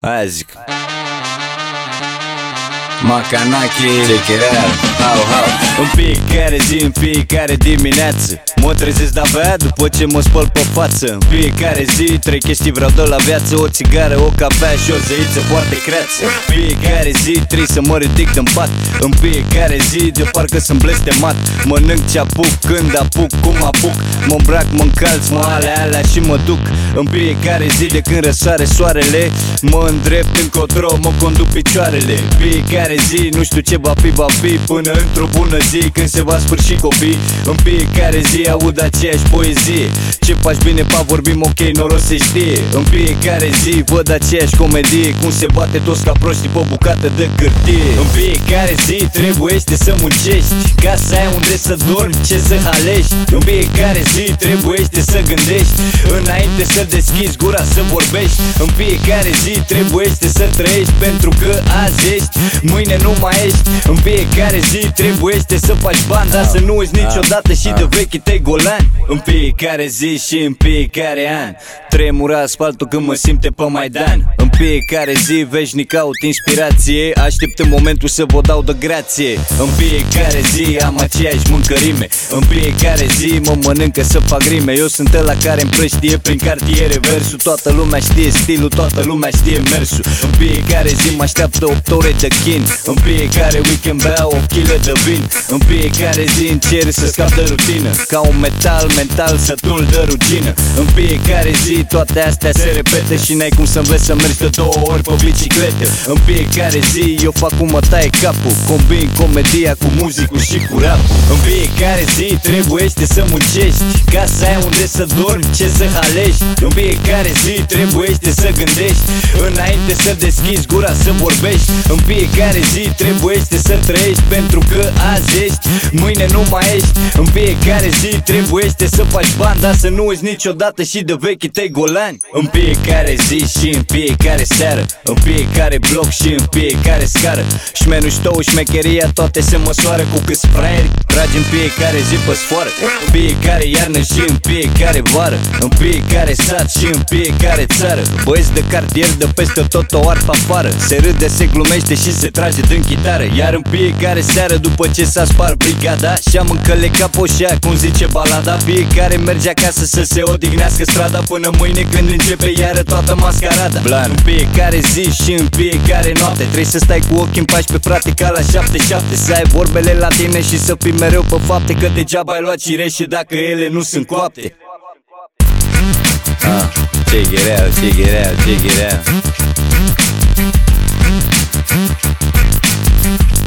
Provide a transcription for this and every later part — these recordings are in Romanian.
Aia zic. Macanache, chechereal, hau. În fiecare zi, în fiecare dimineață mă trezesc de-abia după ce mă spăl pe față. În fiecare zi, 3 chestii vreau de la viață: o țigară, o cafea și o zeiță foarte creață. În fiecare zi trebuie să mă ridic din pat. În fiecare zi de parcă sunt blestemat. Mănânc ce apuc, când apuc, cum apuc. Mă îmbrac, mă încalț, mă alea și mă duc. În fiecare zi de când răsare soarele mă îndrept încotro, mă conduc picioarele. Fiecare zi, nu știu ce va fi, până într-o bună zi când se va sfârși copii. În fiecare zi aud aceeași poezie: ce faci bine, pa, vorbim ok, noroc se știe. În fiecare zi văd aceeași comedie, cum se bate toți ca proști pe o bucată de hârtie. În fiecare zi trebuiește să muncești ca să ai unde să dormi, ce să halești. În fiecare zi trebuiește să gândești înainte să deschizi gura să vorbești. În fiecare zi trebuiește să trăiești, pentru că azi ești, mâine nu mai ești. În fiecare zi trebuiește să faci bani, dar să nu uiți niciodată și de vechii tăi golani. În fiecare zi și în fiecare an tremura asfaltul când mă simte pe Maidan. În fiecare zi veșnic caut inspirație, așteptând momentul să vă dau de grație. În fiecare zi am aceeași mâncărime, în fiecare zi mă mănâncă să fac rime. Eu sunt ăla care împrăștie prin cartiere versul. Toată lumea știe stilul, toată lumea știe mersul. În fiecare zi mă așteaptă 8 ore de chin. În fiecare weekend beau o kilă de vin. În fiecare zi încerc să scap de rutină, ca un metal mental sătul de rugină. În fiecare zi toate astea se repete și n-ai cum să înveți să mergi de 2 ori pe biciclete. În fiecare zi eu fac cum mă taie capul, combin comedia cu muzicul și cu rapul. În fiecare zi trebuiește să muncești ca să ai unde să dormi, ce să halești. În fiecare zi trebuiește să gândești înainte să deschizi gura să vorbești. În fiecare zi trebuiește să trăiești, pentru că azi ești, mâine nu mai ești. În fiecare zi trebuiește să faci bani, dar să nu uiți niciodată și de vechii tăi golani. În fiecare zi și în fiecare seară, în fiecare bloc și în fiecare scară, șmenul tău, șmecheria, toate se măsoară cu câți fraieri tragi în fiecare zi pe sfoară. În fiecare iarnă și în fiecare vară, în fiecare sat și în fiecare țară, băieți de cartier de peste tot o arfă afară. Se râde, se glumește și se trage din chitară. Iar în fiecare seară, după ce s-a spart brigada și am încălecat poșea, cum zice balada, fiecare merge acasă să se odihnească strada, până mâine când începe iară toată mascarada. Blan. În fiecare zi și în fiecare noapte trebuie să stai cu ochii în 14, frate, ca la 7-7. Să ai vorbele la tine și să fii mereu pe fapte, că degeaba ai luat cireșe dacă ele nu sunt coapte. Check it out, check it out, check it out.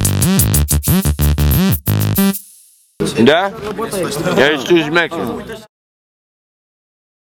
Да? Я чувствую,